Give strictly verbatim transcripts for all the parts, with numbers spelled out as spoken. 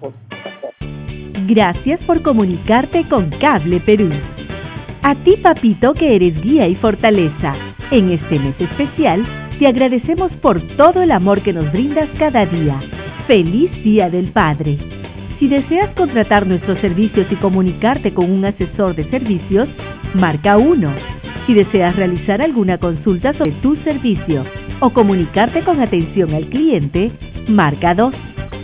por contactar. Gracias por comunicarte con Cable Perú. A ti, papito, que eres guía y fortaleza. En este mes especial, te agradecemos por todo el amor que nos brindas cada día. ¡Feliz Día del Padre! Si deseas contratar nuestros servicios y comunicarte con un asesor de servicios, marca uno. Si deseas realizar alguna consulta sobre tu servicio o comunicarte con atención al cliente, marca dos.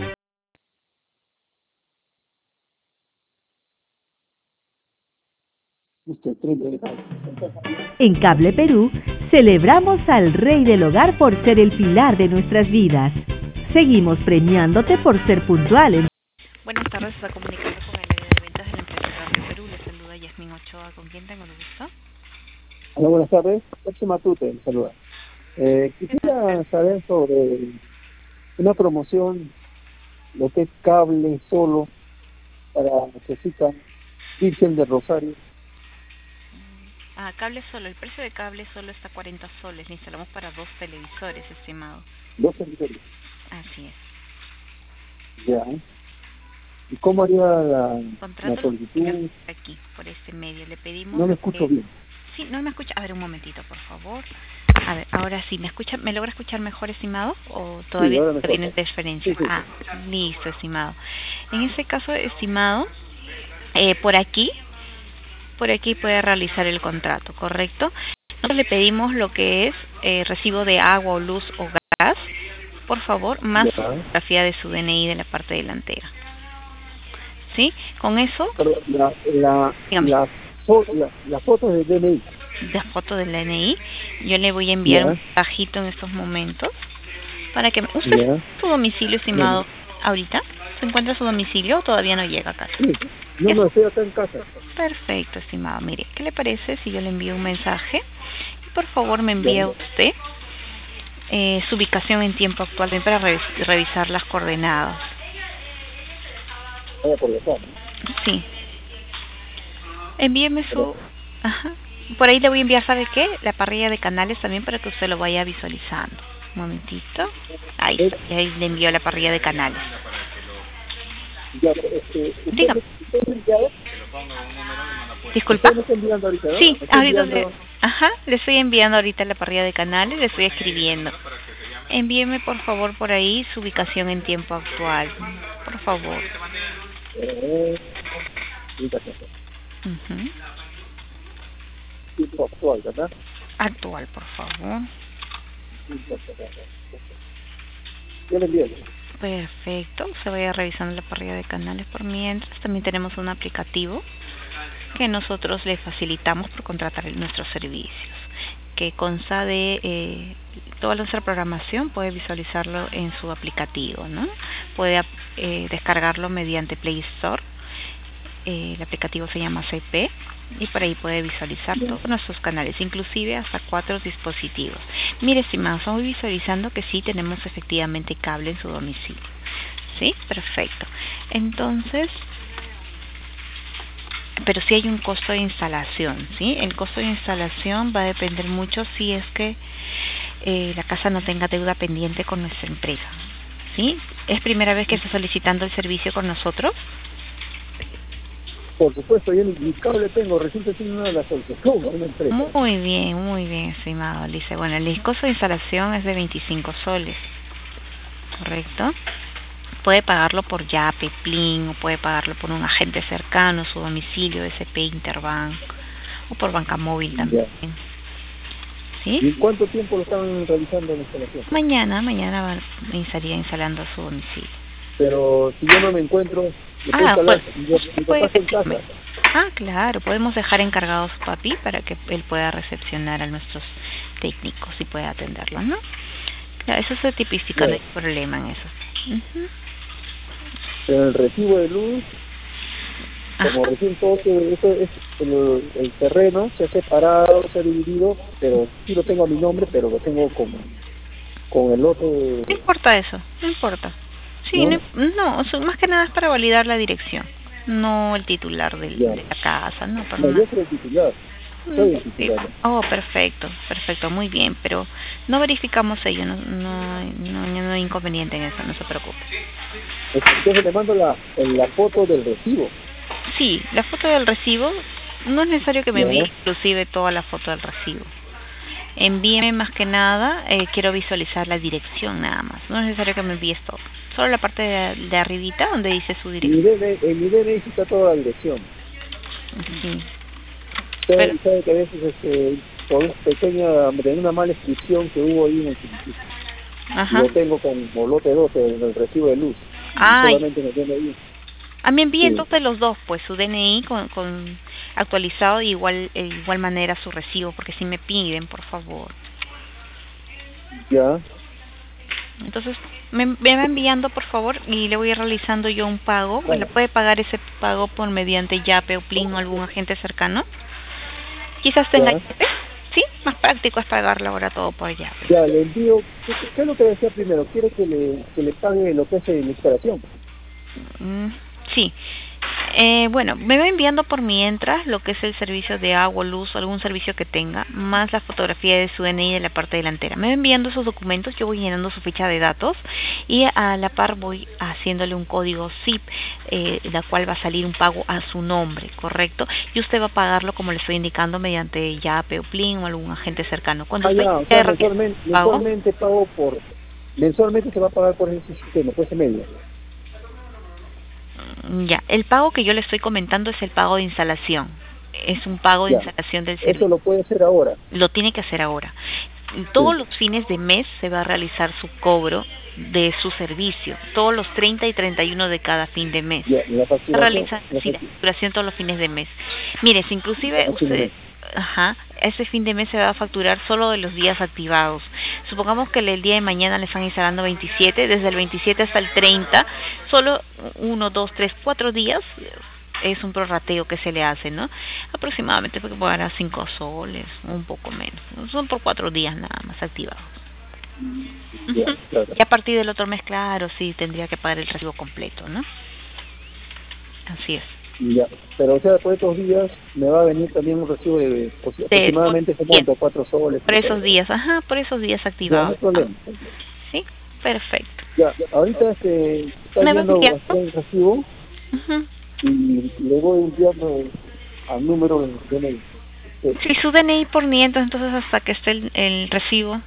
En Cable Perú, celebramos al Rey del Hogar por ser el pilar de nuestras vidas. Seguimos premiándote por ser puntual en... Buenas tardes, está comunicando con el área de ventas de la empresa Cable Perú. Le saluda Yasmin Ochoa, ¿con quién tengo el gusto? Hola, buenas tardes. Pepsi Matute, saluda. Eh, quisiera saber sobre una promoción, lo que es cable solo para necesitan Virgen de Rosario. Ah, cable solo. El precio de cable solo está cuarenta soles. Le instalamos para dos televisores, estimado. Dos televisores. Así es. Ya. ¿Y cómo haría la, Contrato la solicitud? Aquí, por este medio. Le pedimos... No me escucho que... bien. Sí, no me escucha. A ver, un momentito, por favor. A ver, ahora sí. ¿Me escucha? ¿Me logra escuchar mejor, estimado? ¿O todavía Sí, tiene interferencia? Sí, sí, sí. Ah, listo, estimado. En ese caso, estimado, eh, por aquí, por aquí puede realizar el contrato, ¿correcto? Nosotros le pedimos lo que es eh, recibo de agua o luz o gas, por favor, más Ya. fotografía de su D N I de la parte delantera. ¿Sí? Con eso, Pero la, la, dígame, la, fo- la, la foto de D N I. de foto del D N I, yo le voy a enviar Ya. un mensajito en estos momentos para que usted Ya. su domicilio, estimado, ahorita. ¿Se encuentra su domicilio o todavía no llega a casa? Sí. No, no, estoy acá en casa. Perfecto, estimado. Mire, ¿qué le parece si yo le envío un mensaje? Y por favor me envía usted eh, su ubicación en tiempo actual también para revis revisar las coordenadas. Voy a colgar, ¿no? Sí. Envíeme su... Ajá. Por ahí le voy a enviar, ¿sabe qué? La parrilla de canales también para que usted lo vaya visualizando. Un momentito. Ahí está. Y ahí le envío la parrilla de canales. Ya, este, ¿usted Dígame. me- usted me enviado? Disculpa. Usted me está enviando ahorita, ¿no? Sí, Me está ahorita enviando- le, ajá, le estoy enviando ahorita la parrilla de canales, le estoy escribiendo. Envíeme por favor por ahí su ubicación en tiempo actual, por favor. Eh, ubicación. Ujú. Tiempo actual, ¿verdad? Actual, por favor. Tiempo actual. Yo le envío. Perfecto, se vaya revisando la parrilla de canales por mientras. También tenemos un aplicativo que nosotros le facilitamos por contratar nuestros servicios, que consta de eh, toda nuestra programación, puede visualizarlo en su aplicativo, ¿no? Puede eh, descargarlo mediante Play Store. Eh, el aplicativo se llama C P y por ahí puede visualizar todos nuestros canales, inclusive hasta cuatro dispositivos. Mire, estimado, estamos visualizando que sí tenemos efectivamente cable en su domicilio. ¿Sí? Perfecto. Entonces, pero sí hay un costo de instalación, ¿sí? El costo de instalación va a depender mucho si es que eh, la casa no tenga deuda pendiente con nuestra empresa, ¿sí? ¿Es primera vez que está solicitando el servicio con nosotros? Por supuesto, yo mi cable tengo, recién tengo una de las solicitud, una empresa. Muy bien, muy bien, estimado. Dice, bueno, el costo de instalación es de veinticinco soles, ¿correcto? Puede pagarlo por Yape, Plin, o puede pagarlo por un agente cercano, su domicilio, S P, Interbank, o por banca móvil también. ¿Sí? ¿Y en cuánto tiempo lo estaban realizando la instalación? Mañana, mañana va, me estaría instalando su domicilio. Pero si yo no me encuentro, ¿me puedo Ah, instalar? pues, Yo- mi papá está en casa. Ah, claro, podemos dejar encargado a su papi para que él pueda recepcionar a nuestros técnicos y pueda atenderlo, ¿no? Claro, eso se tipifica, no hay problema en eso. Uh-huh. Pero el recibo de luz, como Ajá. recién todo se, eso es el, el terreno se ha separado, se ha dividido, pero sí lo tengo a mi nombre, pero lo tengo con, con el otro. No importa eso, no importa. Sí, no, no, no o sea, más que nada es para validar la dirección, no el titular del, Ya. de la casa, no, para no, nada. yo soy el titular. Soy el titular. Oh, perfecto, perfecto, muy bien, pero no verificamos ello, no, no, no, no hay inconveniente en eso, no se preocupe. Entonces le mando la, la foto del recibo. Sí, la foto del recibo, no es necesario que me envíe Ya. inclusive toda la foto del recibo. Envíeme más que nada, eh, quiero visualizar la dirección nada más, no es necesario que me envíes todo. Solo la parte de, de arribita donde dice su Mi dirección. D N I, en mi D N I está toda la dirección. Sí. Sabe, Pero, sabe que a veces este, por una pequeña, de una mala inscripción que hubo ahí en el servicio, ajá. lo tengo con lote doce en el recibo de luz. Ay, Solamente me tiene ahí. a mí envíe Sí. entonces los dos, pues su D N I con, con actualizado y igual, de igual manera su recibo, porque si me piden, por favor. Ya. Entonces, me, me va enviando, por favor, y le voy realizando yo un pago. Bueno. ¿Le puede pagar ese pago por mediante Yape o Plin o algún agente cercano? Quizás tenga Ya. Yape. Sí, más práctico es pagarlo ahora todo por Yape. Ya, le envío. ¿Qué, qué es lo que decía primero? ¿Quiere que le, que le pague lo que es la instalación? Mm, sí. Eh, bueno, me va enviando por mientras lo que es el servicio de agua, luz o algún servicio que tenga, más la fotografía de su D N I de la parte delantera. Me va enviando esos documentos, yo voy llenando su ficha de datos y a la par voy haciéndole un código zip, eh, la cual va a salir un pago a su nombre, ¿correcto? Y usted va a pagarlo como le estoy indicando mediante Yape o Plin o algún agente cercano. Cuando Ah, usted ya, o sea, quiera realizar mensualmente, el pago, mensualmente pago por. Mensualmente se va a pagar por ese sistema, por ese medio. ya, el pago que yo le estoy comentando es el pago de instalación. Es un pago de Ya. instalación del Eso servicio. lo puede hacer ahora. Lo tiene que hacer ahora. Todos Sí. los fines de mes se va a realizar su cobro de su servicio, todos los treinta y treinta y uno de cada fin de mes. Ya, la Se facturación. realiza, La sí, la facturación. facturación todos los fines de mes. Mire, si inclusive Ah, sí, usted, mire. ajá, ese fin de mes se va a facturar solo de los días activados. Supongamos que el día de mañana le están instalando veintisiete, desde el veintisiete hasta el treinta, solo uno, dos, tres, cuatro días es un prorrateo que se le hace, ¿no? Aproximadamente porque pagará cinco soles, un poco menos. Son por cuatro días nada más activados. Ya, Ujú. claro. Y a partir del otro mes, claro, sí, tendría que pagar el recibo completo, ¿no? Así es. Ya. Pero, o sea, por estos días me va a venir también un recibo de pues, De, aproximadamente ese bien, monto, cuatro soles. por cinco esos soles. días, ajá, por esos días Ya, no activados. hay problema. Sí, perfecto. Ya, ahorita este, está ¿Me va viendo enviando? el recibo Ujú. y le voy enviando al número de D N I. Sí. Si su D N I por mientras, entonces hasta que esté el, el recibo.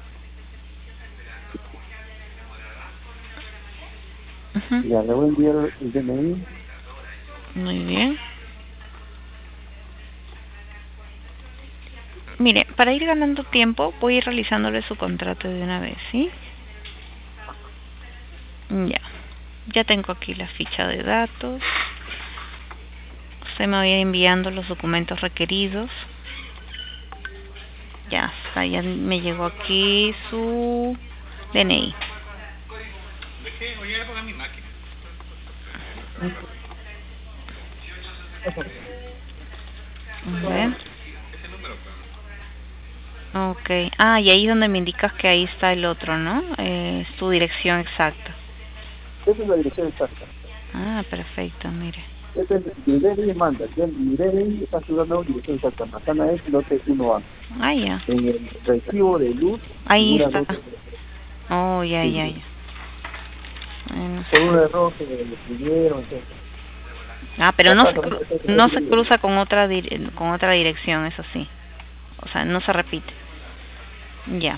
Ujú. Ya, le voy a enviar el D N I. Muy bien. Mire, para ir ganando tiempo, voy a ir realizándole su contrato de una vez, ¿sí? Ya. Ya tengo aquí la ficha de datos. Usted me va enviando los documentos requeridos. Ya está, ya me llegó aquí su D N I. A ver. Ok. Ah, y ahí es donde me indicas que ahí está el otro, ¿no? Eh, es tu dirección exacta. Esa es la dirección exacta. Ah, perfecto, mire. Este es mi D N I manda. Ya, mi D N I está ayudando a dirección exacta. Manzana es lote uno A. Ah, ya. En el recibo de luz, Ahí figura está. lote. Oh, ya, Sí, ya, sí. ya. Bueno, Por un error que le escribieron. Entonces. ah, pero no se, Acá cru también está no se escrito. cruza con otra dir con otra dirección, eso sí. O sea, no se repite. Ya.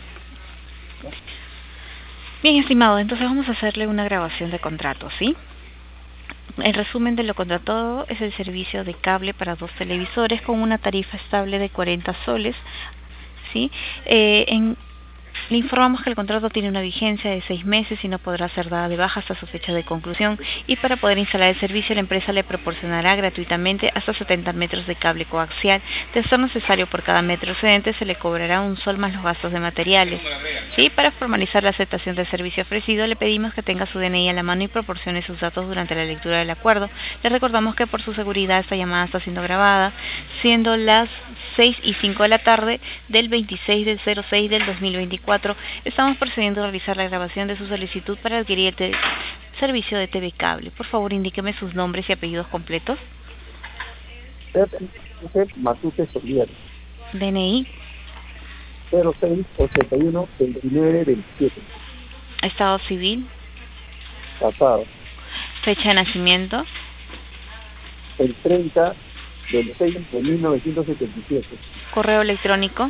Bien, estimado, entonces vamos a hacerle una grabación de contrato, ¿sí? El resumen de lo contratado es el servicio de cable para dos televisores con una tarifa estable de cuarenta soles, ¿sí? Eh, en Le informamos que el contrato tiene una vigencia de seis meses y no podrá ser dada de baja hasta su fecha de conclusión, y para poder instalar el servicio la empresa le proporcionará gratuitamente hasta setenta metros de cable coaxial. De ser necesario, por cada metro excedente se le cobrará un sol más los gastos de materiales. Sí, para formalizar la aceptación del servicio ofrecido le pedimos que tenga su D N I a la mano y proporcione sus datos durante la lectura del acuerdo. Le recordamos que por su seguridad esta llamada está siendo grabada, siendo las seis y cinco de la tarde del veintiséis del cero seis del dos mil veinticuatro. Estamos procediendo a realizar la grabación de su solicitud para adquirir el servicio de T V Cable. Por favor, indíqueme sus nombres y apellidos completos. José Matute Solier. D N I. cero seis ochenta y uno veintinueve veintisiete. Estado civil. Casado. Fecha de nacimiento. El treinta del seis de mil novecientos setenta y siete. Correo electrónico.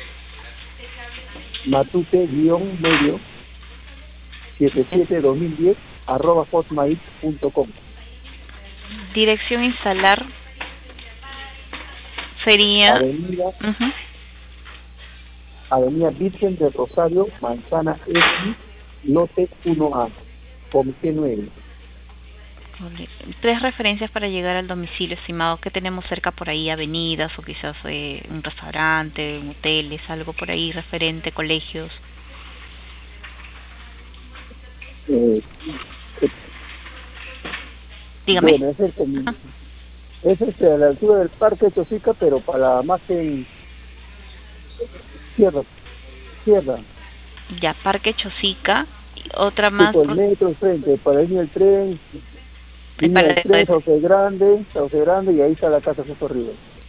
Matute guión medio setenta y siete dos mil diez arroba hotmail punto com. Dirección instalar sería Avenida, uh-huh. Avenida Virgen del Rosario, Manzana X, lote uno A, Comité nueve. Tres referencias para llegar al domicilio, estimado. ¿Qué tenemos cerca por ahí? Avenidas o quizás eh, un restaurante, hoteles, algo por ahí referente, colegios. Eh, eh, Dígame. Bueno, es, el, es este, a la altura del Parque Chosica, pero para más en Sierra. Sierra. Ya, Parque Chosica. Otra más. Tipo el metro enfrente, para ir el tren. El el tren, Sauce Grande, Sauce Grande, y ahí está la casa justo arriba.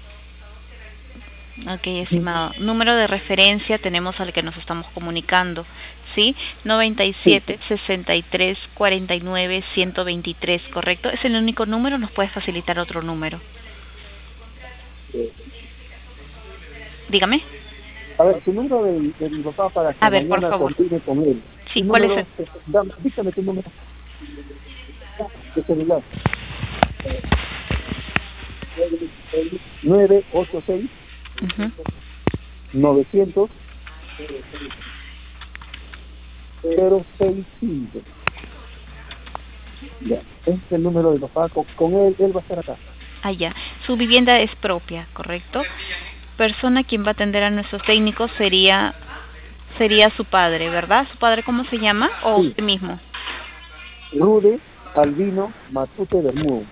Ok, estimado. Número de referencia tenemos al que nos estamos comunicando, ¿sí? noventa y siete, Sí. sesenta y tres, cuarenta y nueve, ciento veintitrés, ¿correcto? ¿Es el único número o nos puedes facilitar otro número? Sí. Dígame. A ver, su número de, de mi papá para que A ver, mañana coordine con él. Sí, ¿Tu ¿cuál número? es el? Dame, dígame tu número de celular. nueve ocho seis Uh-huh. novecientos cero seis cinco. Ya, este es el número de papá. Con, con él, él va a estar acá. Ah, ya. Su vivienda es propia, ¿correcto? Persona quien va a atender a nuestros técnicos sería sería su padre, ¿verdad? ¿Su padre cómo se llama? ¿O Sí. usted mismo? Rude Albino Matute Bermudo.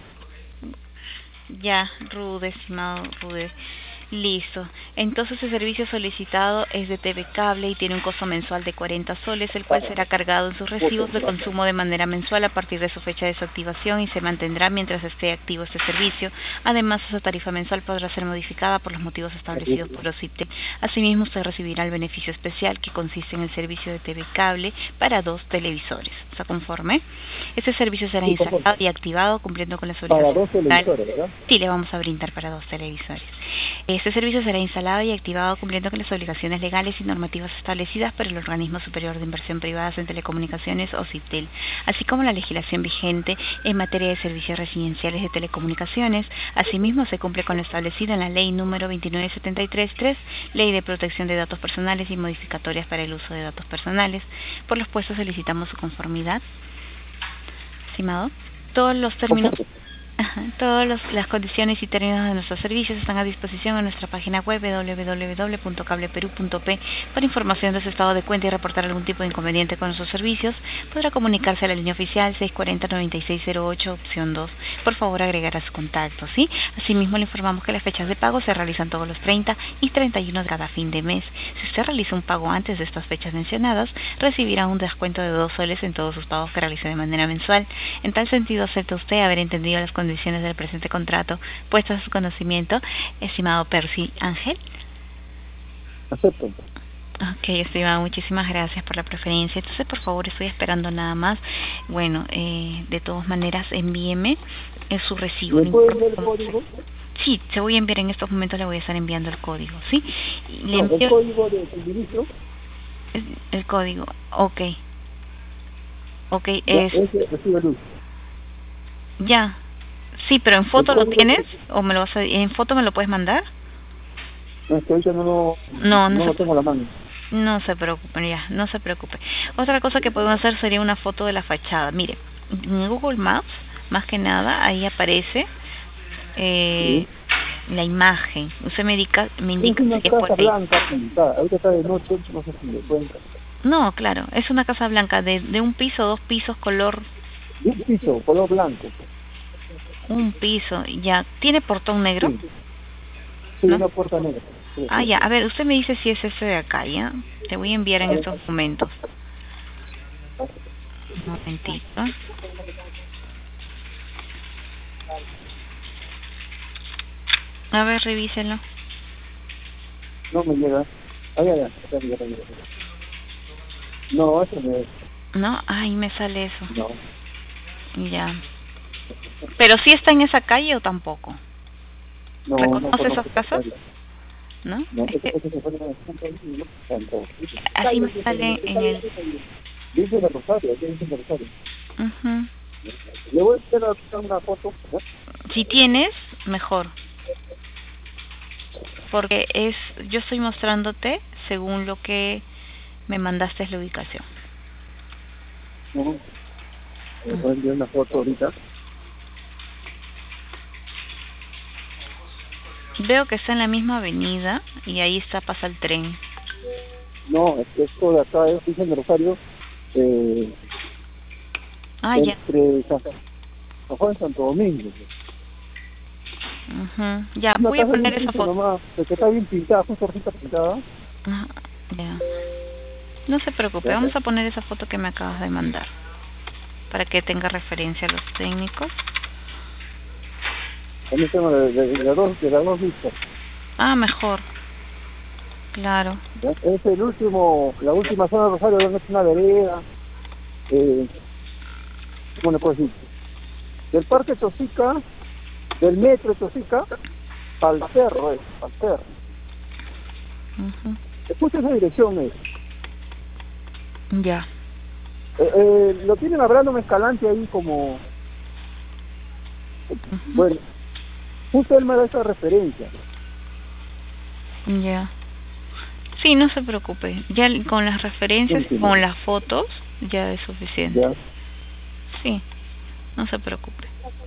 Ya, Rude, estimado Rude. Listo. Entonces el servicio solicitado es de T V Cable y tiene un costo mensual de cuarenta soles, el cual será cargado en sus recibos de consumo de manera mensual a partir de su fecha de desactivación y se mantendrá mientras esté activo este servicio. Además, esa tarifa mensual podrá ser modificada por los motivos establecidos por OCITEL. Asimismo, usted recibirá el beneficio especial que consiste en el servicio de T V Cable para dos televisores. ¿Está conforme? Este servicio será Sí, instalado y activado cumpliendo con las para obligaciones. dos televisores, ¿verdad? Sí, le vamos a brindar para dos televisores. Este servicio será instalado y activado cumpliendo con las obligaciones legales y normativas establecidas por el Organismo Superior de Inversión Privadas en Telecomunicaciones, OCITEL, así como la legislación vigente en materia de servicios residenciales de telecomunicaciones. Asimismo, se cumple con lo establecido en la Ley número veintinueve setenta y tres tres, Ley de Protección de Datos Personales y modificatorias para el uso de datos personales. Por los puestos solicitamos su conformidad. Estimado, todos los términos... Ajá, todas los, las condiciones y términos de nuestros servicios están a disposición en nuestra página web doble u doble u doble u punto cable perú punto pe. Para información de su estado de cuenta y reportar algún tipo de inconveniente con nuestros servicios, podrá comunicarse a la línea oficial seis cuatro cero, nueve seis cero ocho, opción dos. Por favor, agregar a su contacto, ¿sí? Asimismo, le informamos que las fechas de pago se realizan todos los treinta y treinta y uno de cada fin de mes. Si usted realiza un pago antes de estas fechas mencionadas, recibirá un descuento de dos soles en todos sus pagos que realice de manera mensual. En tal sentido, acepta usted haber entendido las condiciones condiciones del presente contrato puestas a su conocimiento, estimado Percy Ángel. Acepto. Ok, estimado, muchísimas gracias por la preferencia. Entonces, por favor, estoy esperando nada más. Bueno, eh, de todas maneras, envíeme eh, su recibo. ¿Me puede enviar el código? Sí, se voy a enviar en estos momentos, le voy a estar enviando el código, ¿sí? Y le No, envío el código de suministro. el, el código, ok. Ok, Ya, es... ese recibe luz. Ya. Sí, pero en foto lo tienes o me lo vas a, en foto me lo puedes mandar. No, es que ahorita no lo, no, no, no se, lo tengo a la mano. No se preocupe, ya, no se preocupe. Otra cosa que podemos hacer sería una foto de la fachada. Mire, en Google Maps, más que nada, ahí aparece eh, ¿sí? La imagen. Usted me indica, me indica es una si casa es por ahí. blanca pintada. Ahorita está de noche, no sé si me pueden. No, claro, es una casa blanca de, de un piso, dos pisos, color. Un piso, color blanco. Un piso, ya. ¿Tiene portón negro? Sí, sí, ¿no? Una puerta negra. Sí, Ah, sí. ya. A ver, usted me dice si es ese de acá, ¿ya? Te voy a enviar en a estos ver. momentos. Un momentito. A ver, revíselo. No me llega. Ah, ya, ya, ya, ya, ya, ya. No, eso no es. ¿No? Ay, me sale eso. No. Ya. ¿Pero sí está en esa calle o tampoco? No, ¿Reconoce no esas casas? conozco. ¿No? No, Es eso, que eso se pone en el punto ahí, no tanto. así me sale en el... Dice de Rosario, dice de Rosario. Ujú. Le voy a hacer una foto, ¿no? Si tienes, mejor. Porque es, yo estoy mostrándote según lo que me mandaste la ubicación. No, le voy a enviar una foto ahorita. Veo que está en la misma avenida y ahí está, pasa el tren. No, es que esto de acá es, dice de Rosario, eh, Ah, ya. entre San San Juan y Santo Domingo. Ujú. Ya, Una voy a casa poner bien esa triste foto. nomás, que está bien pintada, justo ahorita pintada. Ajá, ya. No se preocupe, Ya, vamos ya. a poner esa foto que me acabas de mandar para que tenga referencia a los técnicos. También tengo de, de, de las dos, de las dos vistas. Ah, mejor. Claro. ¿Ya? Es el último, la última zona de Rosario donde es una vereda, eh, ¿cómo le puedo decir? Del Parque Chosica, del metro Chosica, al cerro, es, al cerro. Ujú. Escucha esa dirección, es. Ya. Eh, eh, lo tienen hablando Escalante ahí como, Ujú. bueno, justo él me da esa referencia. Ya. Sí, no se preocupe. Ya l- con las referencias, Último. con las fotos, ya es suficiente. Ya. Sí, no se preocupe.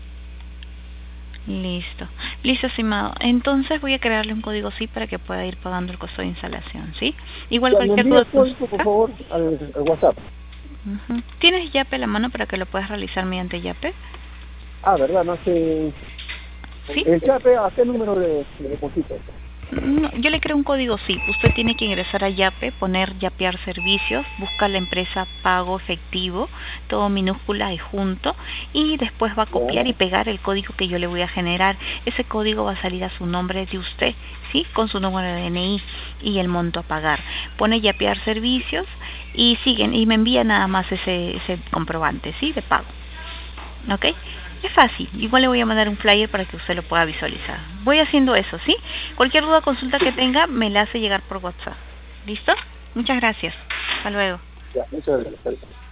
Listo. Listo, estimado. Entonces voy a crearle un código S I para que pueda ir pagando el costo de instalación, ¿sí? Igual Ya, me cualquier envía duda el código, por consulta. favor, al, al WhatsApp. Ujú. ¿Tienes Yape a la mano para que lo puedas realizar mediante Yape? Ah, ¿verdad? No sé. ¿Sí? El chape, ¿a qué número de, de depósito? No, yo le creo un código S I P. Usted tiene que ingresar a Yape, poner Yapear servicios, busca la empresa pago efectivo, todo minúscula y junto, y después va a copiar y pegar el código que yo le voy a generar. Ese código va a salir a su nombre de usted, ¿sí? Con su número de D N I y el monto a pagar. Pone Yapear servicios y siguen, y me envía nada más ese, ese comprobante, ¿sí? De pago. ¿Ok? Es fácil. Igual le voy a mandar un flyer para que usted lo pueda visualizar. Voy haciendo eso, ¿sí? Cualquier duda o consulta que tenga, me la hace llegar por WhatsApp. ¿Listo? Muchas gracias. Hasta luego. Ya, muchas gracias.